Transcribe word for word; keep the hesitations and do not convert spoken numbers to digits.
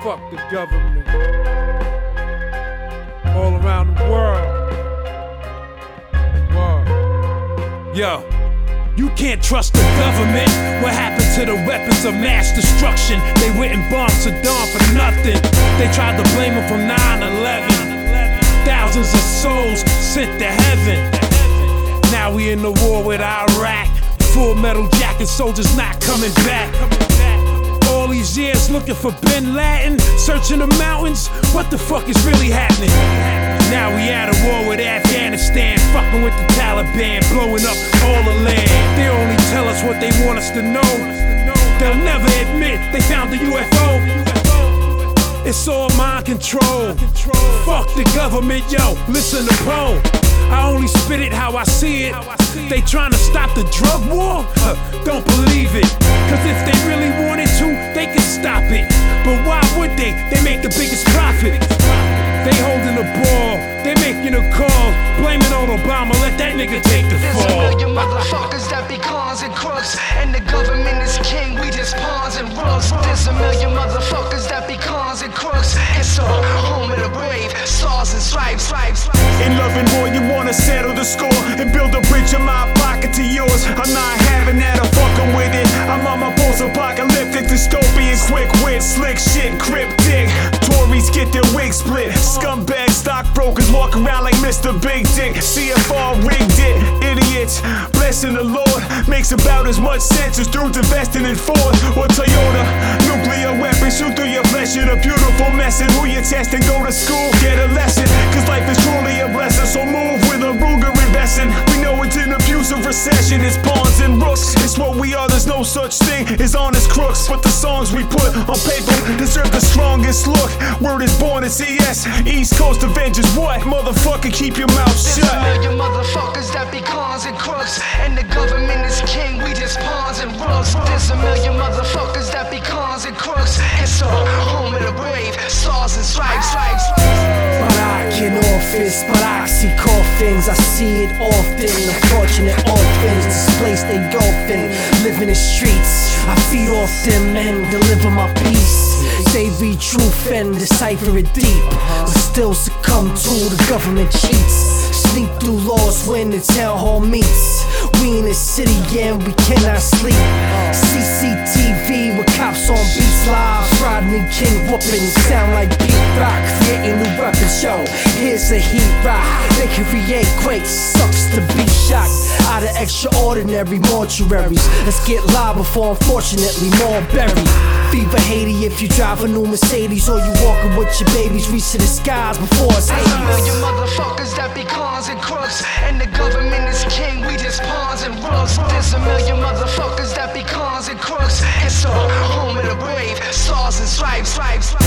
Fuck the government. All around the world. World. Yo. You can't trust the government. What happened to the weapons of mass destruction? They went and bombed Saddam for nothing. They tried to blame him from nine eleven. Thousands of souls sent to heaven. Now we in the war with Iraq. Full metal jacket soldiers not coming back. All these years looking for Bin Laden, searching the mountains. What the fuck is really happening? Now we at a war with Afghanistan, fucking with the Taliban, blowing up all the land. They only tell us what they want us to know. They'll never admit they found the U F O. It's all mind control. Fuck the government, yo, listen to Poe. I only spit it how I see it. They trying to stop the drug war? Huh, don't believe it. Cause if they really wanted to, they could stop it. But why would they? They make the biggest profit. They holding the ball, they making a call. Blaming on Obama, let that nigga take the fall. There's a million motherfuckers that be cons and crooks, and the government is king, we just pawns and rooks. There's a million motherfuckers that be cons and crooks, and so home of the brave, stars and stripes, stripes. In loving war, you wanna settle the score and build a bridge from my pocket to yours. I'm not having that, I'm fucking with it. I'm on my post-apocalyptic, dystopian, quick wit, slick shit, cryptic. Tories get their wigs split. Scumbag stockbrokers walk around like Mister Big Dick. C F R rigged it, idiots. Blessing the Lord makes about as much sense as dudes investing in Ford or Toyota. Nuclear weapons shoot through your flesh in a beautiful mess. And who you testing, go to school, get a lesson. Cause life is truly a blessing, so move with a Ruger investing. We know it's an abusive recession, it's pawns and rooks. It's what we are, there's no such thing as honest crooks. But the songs we put on paper deserve the strongest look. Word is born in C S, East Coast Avengers. What? Motherfucker, keep your mouth shut. There's a million motherfuckers that be cons and crooks, and the government is king, we just pawns and rooks. There's a million motherfuckers that be cons and crooks, and so home of the brave, stars and stripes, stripes. Barack in office, Barack coffins. I see it often. Unfortunate orphans displaced they golfing, living in streets. I feed off them men, deliver my peace. They read truth and decipher it deep, but still succumb to the government cheats. Sneak through laws when the town hall meets. We in the city and we cannot sleep. C C T V with cops on beats live. Rodney King whooping, sound like beat rock. Creating new weapons, yo, here's a heat rock. They can create quakes, sucks to be shocked. Out of extraordinary mortuaries. Let's get live before unfortunately more buried. Fever Haiti if you drive a new Mercedes, or you walking with your babies, reach to the skies before it's There's a million Hades. motherfuckers that be cons and crooks, and the government is king, we just pawns and rooks. There's a million motherfuckers that be cons and crooks, and so home of the brave, stars and stripes, stripes.